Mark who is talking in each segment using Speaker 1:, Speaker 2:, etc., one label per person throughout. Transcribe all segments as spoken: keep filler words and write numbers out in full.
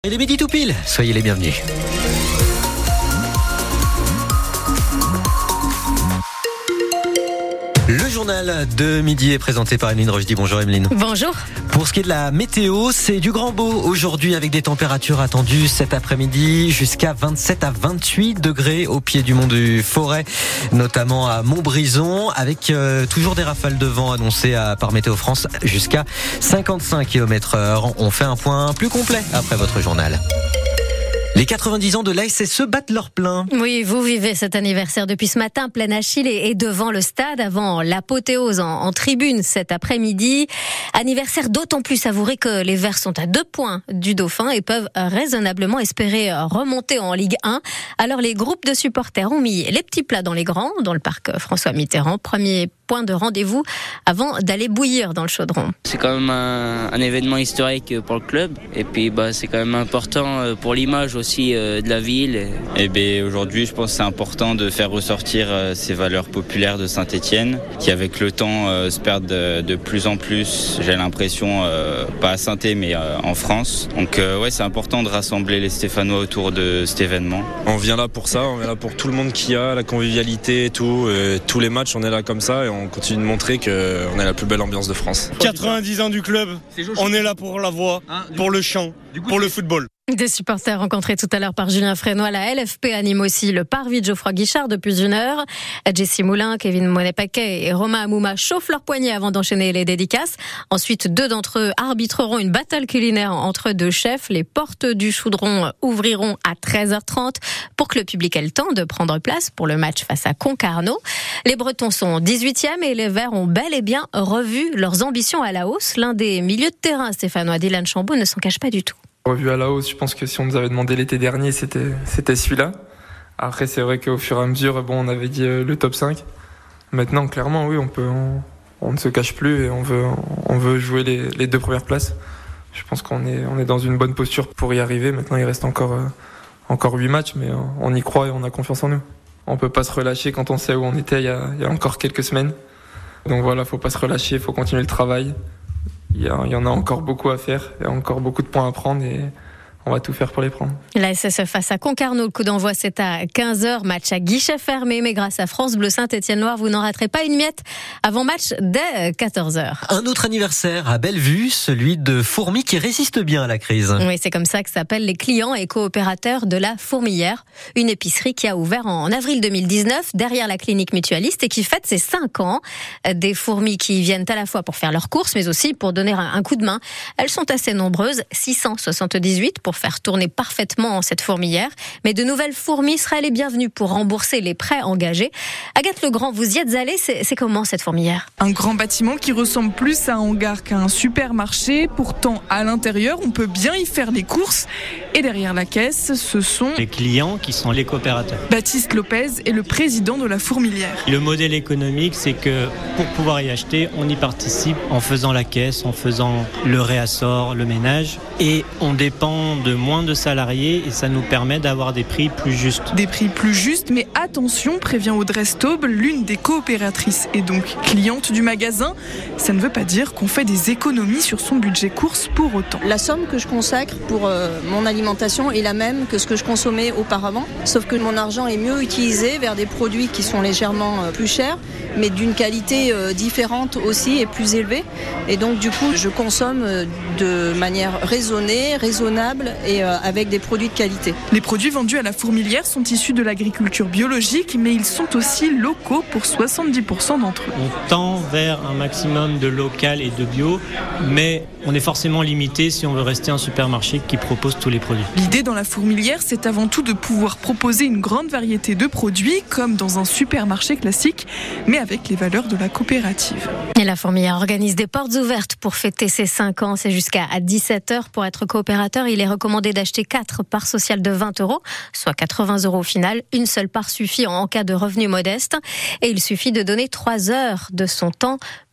Speaker 1: Il est midi tout pile, soyez les bienvenus. Le journal de midi est présenté par Emeline Rochdy. Bonjour Emeline.
Speaker 2: Bonjour.
Speaker 1: Pour ce qui est de la météo, c'est du grand beau aujourd'hui avec des températures attendues cet après-midi jusqu'à vingt-sept à vingt-huit degrés au pied du mont du Forêt, notamment à Montbrison, avec euh, toujours des rafales de vent annoncées à, par Météo France jusqu'à cinquante-cinq kilomètres heure. On fait un point plus complet après votre journal. Les quatre-vingt-dix ans de l'A S S E battent leur plein.
Speaker 2: Oui, vous vivez cet anniversaire depuis ce matin, plein Achille et devant le stade, avant l'apothéose en, en tribune cet après-midi. Anniversaire d'autant plus savouré que les Verts sont à deux points du Dauphin et peuvent raisonnablement espérer remonter en Ligue un. Alors les groupes de supporters ont mis les petits plats dans les grands, dans le parc François Mitterrand. Premier point de rendez-vous avant d'aller bouillir dans le chaudron.
Speaker 3: C'est quand même un, un événement historique pour le club et puis bah, c'est quand même important pour l'image aussi de la ville.
Speaker 4: Et bien aujourd'hui je pense que c'est important de faire ressortir ces valeurs populaires de Saint-Étienne qui avec le temps euh, se perdent de, de plus en plus, j'ai l'impression, euh, pas à Saint-Étienne mais euh, en France. Donc euh, ouais, c'est important de rassembler les Stéphanois autour de cet événement.
Speaker 5: On vient là pour ça, on vient là pour tout le monde qu'il y a, la convivialité et tout. Et tous les matchs on est là comme ça et on continue de montrer qu'on est la plus belle ambiance de France.
Speaker 6: quatre-vingt-dix ans du club, on est là pour la voix, pour le chant, pour le football.
Speaker 2: Des supporters rencontrés tout à l'heure par Julien Frénois. La L F P anime aussi le parvis de Geoffroy Guichard depuis une heure. Jessie Moulin, Kevin Monet-Paquet et Romain Amouma chauffent leurs poignets avant d'enchaîner les dédicaces. Ensuite, deux d'entre eux arbitreront une battle culinaire entre deux chefs. Les portes du chaudron ouvriront à treize heures trente pour que le public ait le temps de prendre place pour le match face à Concarneau. Les Bretons sont dix-huitième et les Verts ont bel et bien revu leurs ambitions à la hausse. L'un des milieux de terrain stéphanois, Dylan Chambaud, ne s'en cache pas du tout.
Speaker 7: Revu à la hausse, je pense que si on nous avait demandé l'été dernier, c'était, c'était celui-là. Après, c'est vrai qu'au fur et à mesure, bon, on avait dit euh, le top cinq. Maintenant, clairement, oui, on peut, on, on ne se cache plus et on veut, on veut jouer les, les deux premières places. Je pense qu'on est, on est dans une bonne posture pour y arriver. Maintenant, il reste encore, euh, encore huit matchs, mais euh, on y croit et on a confiance en nous. On peut pas se relâcher quand on sait où on était il y a, il y a encore quelques semaines. Donc voilà, faut pas se relâcher, faut continuer le travail. Il y, a, il y en a encore beaucoup à faire, il y a encore beaucoup de points à prendre et on va tout faire pour les prendre.
Speaker 2: La S S E face à Concarneau, le coup d'envoi c'est à quinze heures, match à guichet fermé, mais grâce à France Bleu Saint-Étienne-Loire, vous n'en raterez pas une miette avant match dès quatorze heures.
Speaker 1: Un autre anniversaire à Bellevue, celui de Fourmi qui résiste bien à la crise.
Speaker 2: Oui, c'est comme ça que s'appellent les clients et coopérateurs de la Fourmilière, une épicerie qui a ouvert en avril deux mille dix-neuf derrière la clinique mutualiste et qui fête ses cinq ans. Des fourmis qui viennent à la fois pour faire leurs courses, mais aussi pour donner un coup de main. Elles sont assez nombreuses, six cent soixante-dix-huit pour faire tourner parfaitement cette fourmilière. Mais de nouvelles fourmis seraient les bienvenues pour rembourser les prêts engagés. Agathe Legrand, vous y êtes allée, c'est, c'est comment cette fourmilière ?
Speaker 8: Un grand bâtiment qui ressemble plus à un hangar qu'à un supermarché. Pourtant, à l'intérieur, on peut bien y faire les courses. Et derrière la caisse, ce sont
Speaker 9: les clients qui sont les coopérateurs.
Speaker 8: Baptiste Lopez est le président de la fourmilière.
Speaker 9: Le modèle économique, c'est que pour pouvoir y acheter, on y participe en faisant la caisse, en faisant le réassort, le ménage. Et on dépend de moins de salariés et ça nous permet d'avoir des prix plus justes.
Speaker 8: Des prix plus justes, mais attention, prévient Audrey Staub, l'une des coopératrices et donc cliente du magasin. Ça ne veut pas dire qu'on fait des économies sur son budget course pour autant.
Speaker 10: La somme que je consacre pour euh, mon alimentation est la même que ce que je consommais auparavant, sauf que mon argent est mieux utilisé vers des produits qui sont légèrement euh, plus chers, mais d'une qualité euh, différente aussi et plus élevée. Et donc du coup, je consomme euh, de manière raisonnée, raisonnable et euh, avec des produits de qualité.
Speaker 8: Les produits vendus à la Fourmilière sont issus de l'agriculture biologique, mais ils sont aussi locaux pour soixante-dix pour cent d'entre eux.
Speaker 9: On tend vers un maximum de local et de bio, mais on est forcément limité si on veut rester un supermarché qui propose tous les produits.
Speaker 8: L'idée dans la Fourmilière, c'est avant tout de pouvoir proposer une grande variété de produits, comme dans un supermarché classique, mais avec les valeurs de la coopérative.
Speaker 2: Et la Fourmilière organise des portes ouvertes pour fêter ses cinq ans. C'est jusqu'à dix-sept heures. Pour être coopérateur, il est recommandé d'acheter quatre parts sociales de vingt euros, soit quatre-vingts euros au final. Une seule part suffit en cas de revenus modestes. Et il suffit de donner trois heures de son temps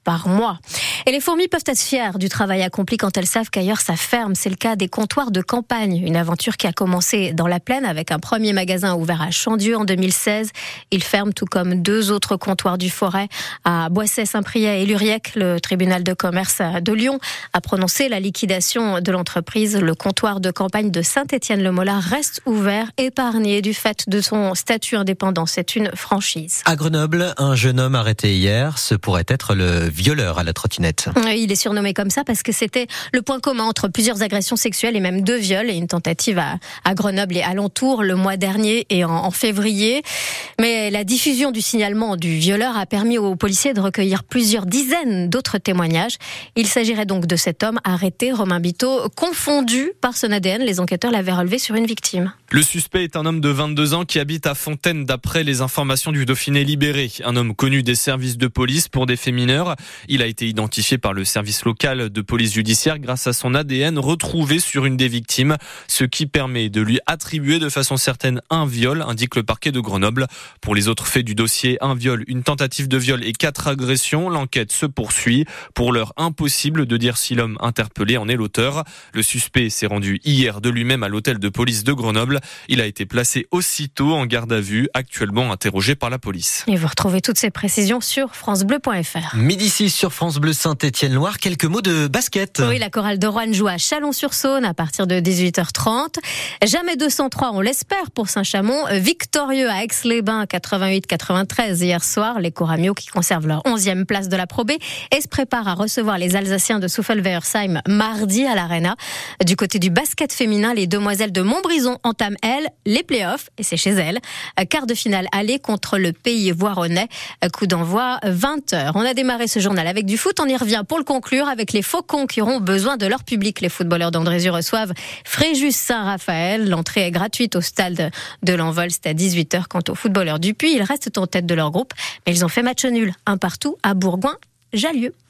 Speaker 2: par mois. Et les fourmis peuvent être fières du travail accompli quand elles savent qu'ailleurs ça ferme. C'est le cas des comptoirs de campagne. Une aventure qui a commencé dans la plaine avec un premier magasin ouvert à Chandieu en deux mille seize. Il ferme tout comme deux autres comptoirs du Forêt à Boissey, Saint-Priest et Luriec. Le tribunal de commerce de Lyon a prononcé la liquidation de l'entreprise. Le comptoir de campagne de Saint-Étienne-le-Molard reste ouvert, épargné du fait de son statut indépendant. C'est une franchise.
Speaker 1: À Grenoble, un jeune homme arrêté hier, ce pourrait être le violeur à la trottinette.
Speaker 2: Il est surnommé comme ça parce que c'était le point commun entre plusieurs agressions sexuelles et même deux viols et une tentative à, à Grenoble et alentour le mois dernier et en, en février. Mais la diffusion du signalement du violeur a permis aux policiers de recueillir plusieurs dizaines d'autres témoignages. Il s'agirait donc de cet homme arrêté, Romain Biteau, confondu par son A D N. Les enquêteurs l'avaient relevé sur une victime.
Speaker 11: Le suspect est un homme de vingt-deux ans qui habite à Fontaine d'après les informations du Dauphiné Libéré. Un homme connu des services de police pour des faits mineurs. Il a été identifié par le service local de police judiciaire grâce à son A D N retrouvé sur une des victimes, ce qui permet de lui attribuer de façon certaine un viol, indique le parquet de Grenoble. Pour les autres faits du dossier, un viol, une tentative de viol et quatre agressions, l'enquête se poursuit. Pour l'heure, impossible de dire si l'homme interpellé en est l'auteur. Le suspect s'est rendu hier de lui-même à l'hôtel de police de Grenoble. Il a été placé aussitôt en garde à vue, actuellement interrogé par la police.
Speaker 2: Et vous retrouvez toutes ces précisions sur francebleu point f r.
Speaker 1: Midi six sur France Bleu Saint-Étienne-Loire, quelques mots de basket.
Speaker 2: Oui, la chorale de Roanne joue à Chalon-sur-Saône à partir de dix-huit heures trente. Jamais deux cent trois, on l'espère, pour Saint-Chamond. Victorieux à Aix-les-Bains, quatre-vingt-huit quatre-vingt-treize hier soir. Les Coramiaux qui conservent leur onzième place de la Pro B et se préparent à recevoir les Alsaciens de Souffelweyersheim mardi à l'Arena. Du côté du basket féminin, les demoiselles de Montbrison entament, elles, les playoffs, et c'est chez elles. Quart de finale aller contre le Pays Voironnais. Coup d'envoi vingt heures. On a démarré ce journal avec du foot. On y revient pour le conclure avec les Faucons qui auront besoin de leur public. Les footballeurs d'Andrézieux reçoivent Fréjus Saint-Raphaël. L'entrée est gratuite au stade de l'Envol. C'est à dix-huit heures. Quant aux footballeurs du Puy, ils restent en tête de leur groupe, mais ils ont fait match nul, un partout à Bourgoin-Jallieu.